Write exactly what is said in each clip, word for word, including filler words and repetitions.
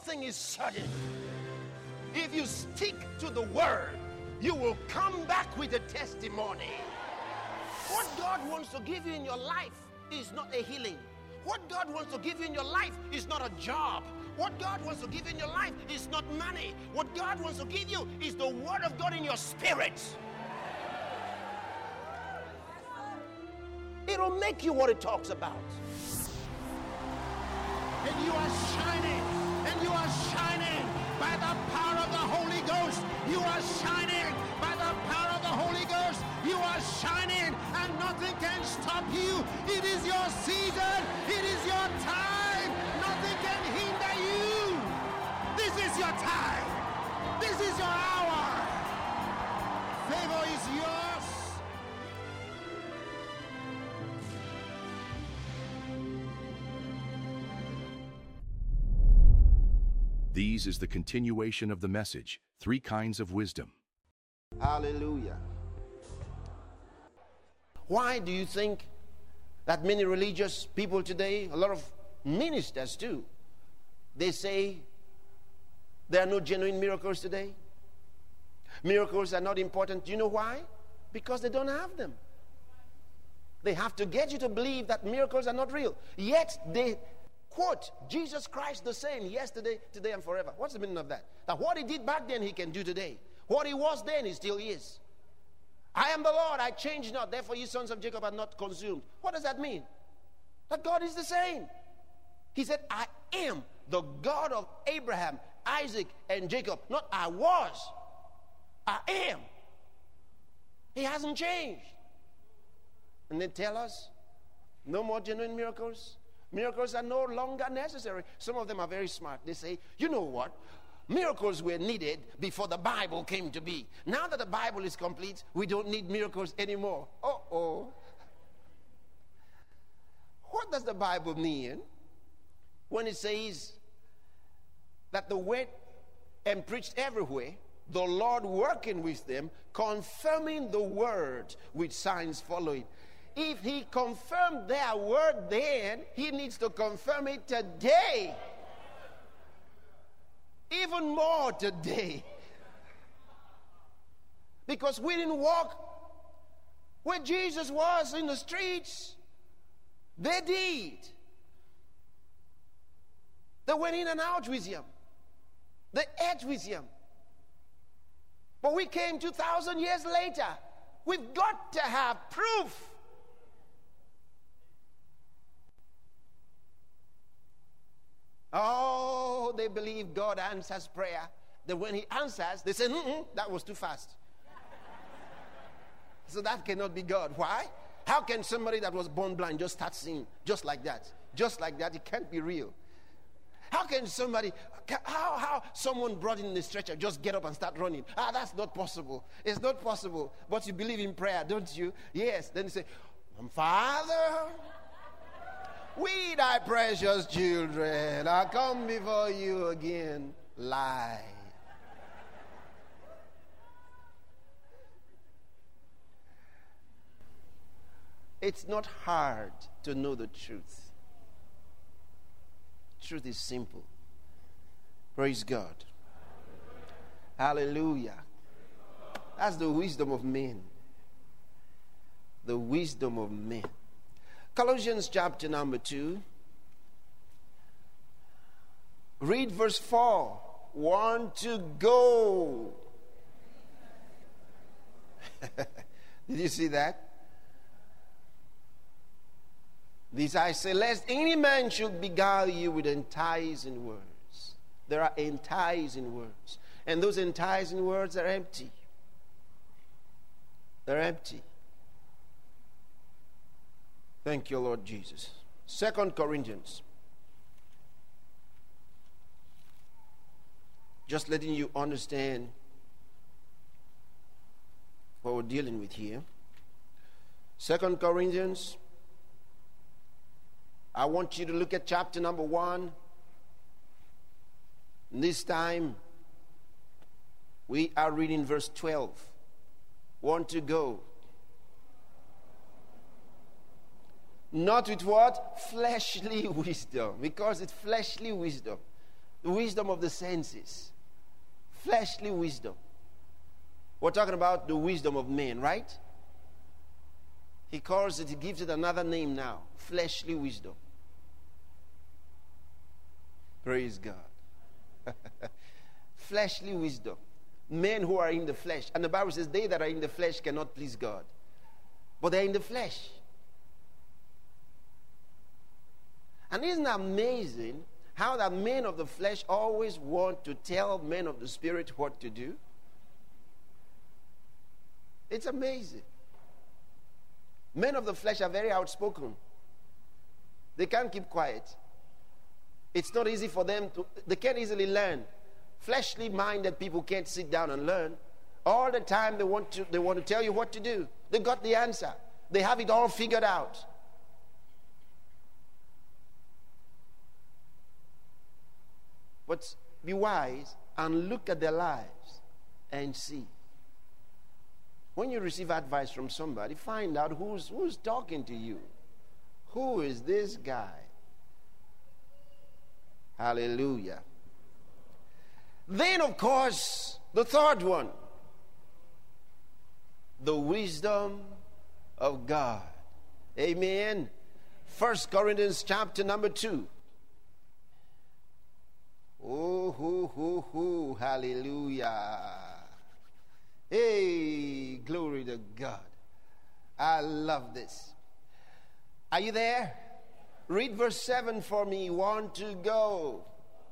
thing is certain. If you stick to the word, you will come back with a testimony. What God wants to give you in your life is not a healing. What God wants to give you in your life is not a job. What God wants to give you in your life is not money. What God wants to give you is the word of God in your spirit. It'll make you what it talks about. And you are shining, and you are shining by the power of the Holy Ghost. You are shining by the power of the Holy Ghost. You are shining, and nothing can stop you. It is your season. It is your time. Nothing can hinder you. This is your time. This is your hour. Favor is yours. These is the continuation of the message, Three Kinds of Wisdom. Hallelujah. Why do you think that many religious people today, a lot of ministers too, they say there are no genuine miracles today? Miracles are not important. Do you know why? Because they don't have them. They have to get you to believe that miracles are not real. Yet they quote Jesus Christ the same yesterday, today, and forever. What's the meaning of that? That what he did back then he can do today. What he was then he still is. I am the Lord, I change not, therefore you sons of Jacob are not consumed. What does that mean? That God is the same. He said, I am the God of Abraham, Isaac, and Jacob. Not I was. I am. He hasn't changed. And they tell us, no more genuine miracles. Miracles are no longer necessary. Some of them are very smart. They say, you know what? Miracles were needed before the Bible came to be. Now that the Bible is complete, we don't need miracles anymore. Uh-oh. What does the Bible mean when it says that the word and preached everywhere, the Lord working with them, confirming the word with signs following? If he confirmed their word then, he needs to confirm it today. Even more today. Because we didn't walk where Jesus was in the streets. They did. They went in and out with him. They ate with him. But we came two thousand years later. We've got to have proof. Oh, they believe God answers prayer. Then when he answers, they say, mm-mm, that was too fast. So that cannot be God. Why? How can somebody that was born blind just start seeing just like that? Just like that, it can't be real. How can somebody, how, how someone brought in the stretcher just get up and start running? Ah, that's not possible. It's not possible. But you believe in prayer, don't you? Yes. Then you say, Father, we thy precious children, I come before you again. Lie. It's not hard to know the truth. Truth is simple. Praise God. Hallelujah. That's the wisdom of men. The wisdom of men. Colossians chapter number two. Read verse four. Want to go. Did you see that? This I say, lest any man should beguile you with enticing words. There are enticing words. And those enticing words are empty. They're empty. Thank you, Lord Jesus. Second Corinthians. Just letting you understand what we're dealing with here. Second Corinthians. I want you to look at chapter number one. This time, we are reading verse twelve. Want to go. Not with what? Fleshly wisdom. Because it's fleshly wisdom. The wisdom of the senses. Fleshly wisdom. We're talking about the wisdom of men, right? He calls it, he gives it another name now. Fleshly wisdom. Praise God. Fleshly wisdom. Men who are in the flesh. And the Bible says they that are in the flesh cannot please God. But they're in the flesh. And isn't it amazing how that men of the flesh always want to tell men of the spirit what to do? It's amazing. Men of the flesh are very outspoken. They can't keep quiet. It's not easy for them to, they can't easily learn. Fleshly minded people can't sit down and learn. All the time they want to, they want to tell you what to do. They got the answer. They have it all figured out. But be wise and look at their lives and see. When you receive advice from somebody, find out who's, who's talking to you. Who is this guy? Hallelujah. Then, of course, the third one. The wisdom of God. Amen. First Corinthians chapter number two. Oh, hoo, hoo, hoo. Hallelujah. Hey, glory to God. I love this. Are you there? Read verse seven for me. One to go.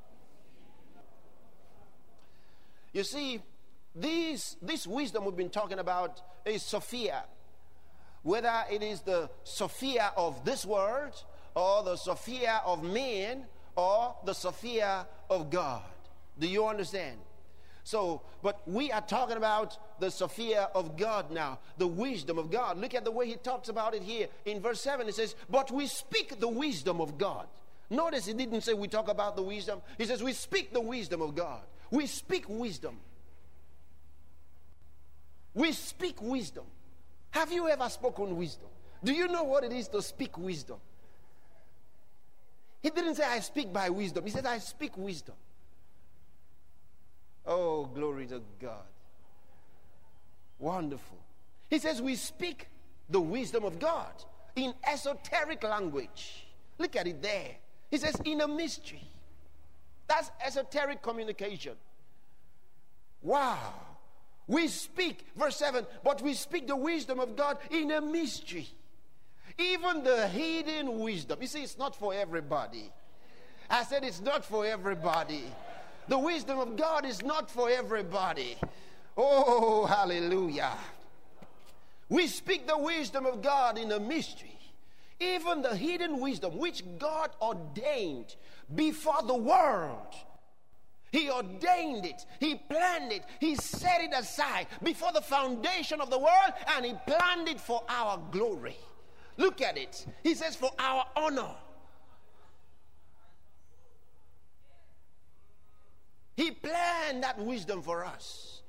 You see, this, this wisdom we've been talking about is Sophia. Whether it is the Sophia of this world, or the Sophia of men, or the Sophia of God. Do you understand? So, but we are talking about the Sophia of God now, the wisdom of God. Look at the way he talks about it here. In verse seven, it says, but we speak the wisdom of God. Notice he didn't say we talk about the wisdom. He says we speak the wisdom of God. We speak wisdom. We speak wisdom. Have you ever spoken wisdom? Do you know what it is to speak wisdom? He didn't say I speak by wisdom. He said I speak wisdom. Oh, glory to God. Wonderful. He says we speak the wisdom of God in esoteric language. Look at it there. He says in a mystery. That's esoteric communication. Wow. We speak, verse seven, but we speak the wisdom of God in a mystery. Even the hidden wisdom. You see, it's not for everybody. I said it's not for everybody. The wisdom of God is not for everybody. Oh, hallelujah. We speak the wisdom of God in a mystery. Even the hidden wisdom which God ordained before the world. He ordained it. He planned it. He set it aside before the foundation of the world, and he planned it for our glory. Look at it. He says for our honor. He planned that wisdom for us.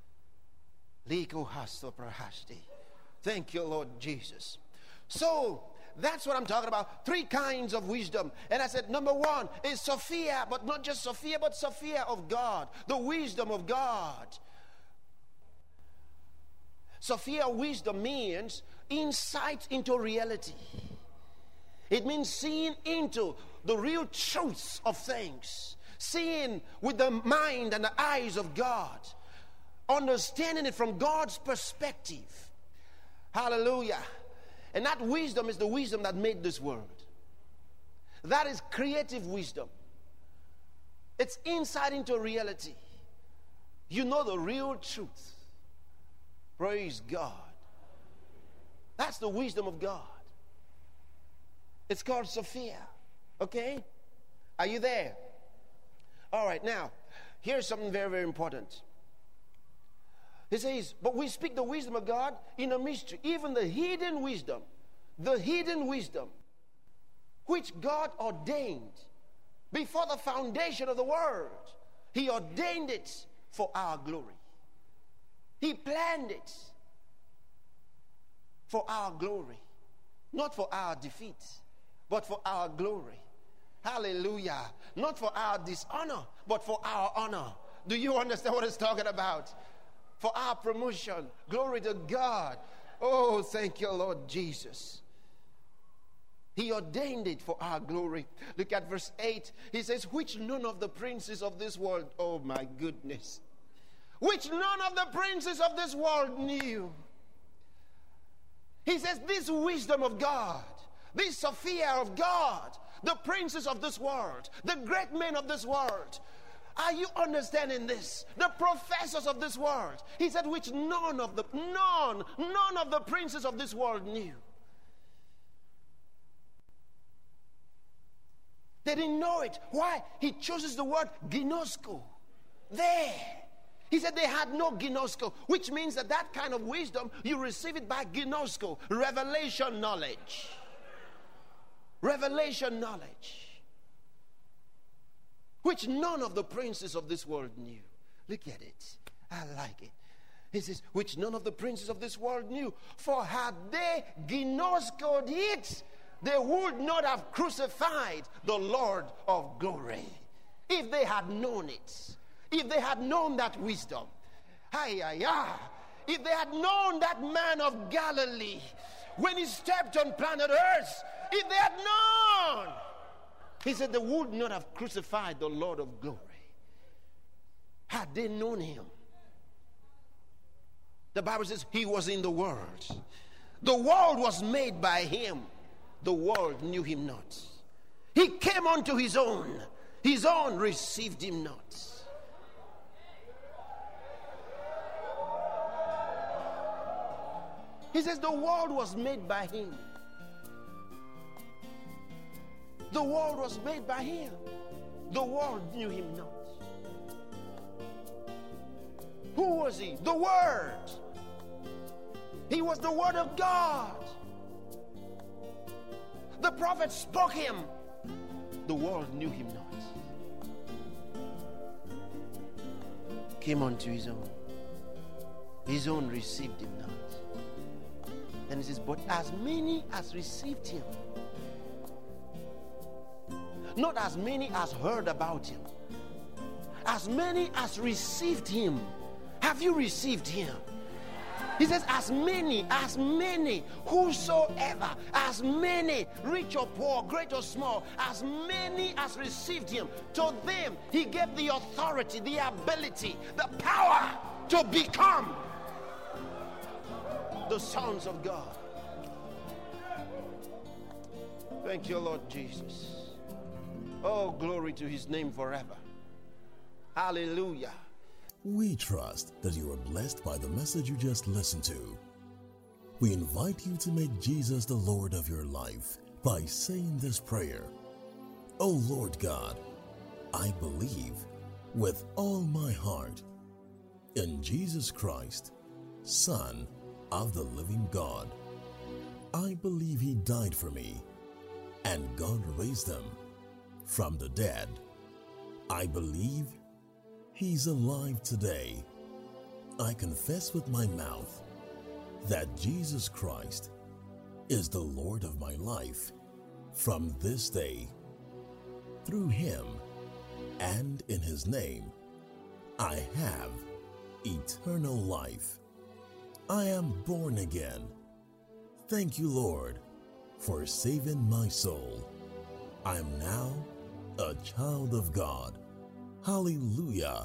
Thank you, Lord Jesus. So, that's what I'm talking about. Three kinds of wisdom. And I said, number one is Sophia, but not just Sophia, but Sophia of God. The wisdom of God. Sophia wisdom means insight into reality. It means seeing into the real truths of things. Seeing with the mind and the eyes of God. Understanding it from God's perspective. Hallelujah. And that wisdom is the wisdom that made this world. That is creative wisdom. It's insight into reality. You know the real truth. Praise God. That's the wisdom of God. It's called Sophia. Okay? Are you there? All right, now, here's something very, very important. He says, but we speak the wisdom of God in a mystery, even the hidden wisdom, the hidden wisdom, which God ordained before the foundation of the world. He ordained it for our glory. He planned it for our glory, not for our defeat, but for our glory. Hallelujah. Not for our dishonor, but for our honor. Do you understand what it's talking about? For our promotion. Glory to God. Oh, thank you, Lord Jesus. He ordained it for our glory. Look at verse eight. He says, which none of the princes of this world, oh my goodness, which none of the princes of this world knew. He says, this wisdom of God, this Sophia of God, the princes of this world, the great men of this world. Are you understanding this? The professors of this world. He said, which none of the, none, none of the princes of this world knew. They didn't know it. Why? He chooses the word ginosko. There. He said they had no ginosko, which means that that kind of wisdom, you receive it by ginosko, revelation knowledge. Revelation knowledge. Which none of the princes of this world knew. Look at it. I like it. He says, which none of the princes of this world knew. For had they ginoskoed it, they would not have crucified the Lord of glory. If they had known it. If they had known that wisdom. Hi, hi, hi. If they had known that man of Galilee when he stepped on planet Earth. If they had known. He said they would not have crucified the Lord of glory. Had they known him. The Bible says he was in the world. The world was made by him. The world knew him not. He came unto his own. His own received him not. He says the world was made by him. The world was made by him. The world knew him not. Who was he? The Word. He was the Word of God. The prophet spoke him. The world knew him not. Came unto his own. His own received him not. And he says, but as many as received him, not as many as heard about him, as many as received him. Have you received him? He says, as many, as many, whosoever, as many, rich or poor, great or small, as many as received him, to them he gave the authority, the ability, the power to become the sons of God. Thank you, Lord Jesus. Oh, glory to his name forever. Hallelujah. We trust that you are blessed by the message you just listened to. We invite you to make Jesus the Lord of your life by saying this prayer. Oh Lord God, I believe with all my heart in Jesus Christ, Son of the living God. I believe he died for me and God raised him from the dead. I believe he's alive today. I confess with my mouth that Jesus Christ is the Lord of my life from this day. Through him and in his name, I have eternal life. I am born again. Thank you, Lord, for saving my soul. I am now a child of God. Hallelujah.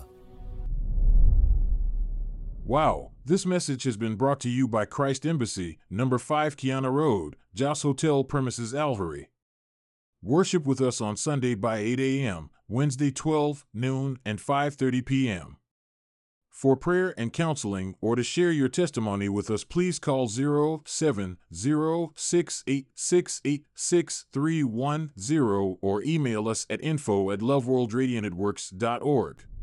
Wow, this message has been brought to you by Christ Embassy, number five Kiana Road, Joss Hotel Premises, Alvery. Worship with us on Sunday by eight a.m., Wednesday twelve, noon, and five thirty p.m. For prayer and counseling or to share your testimony with us, please call zero seven zero six eight six eight six three one zero or email us at info at love world radio networks dot org.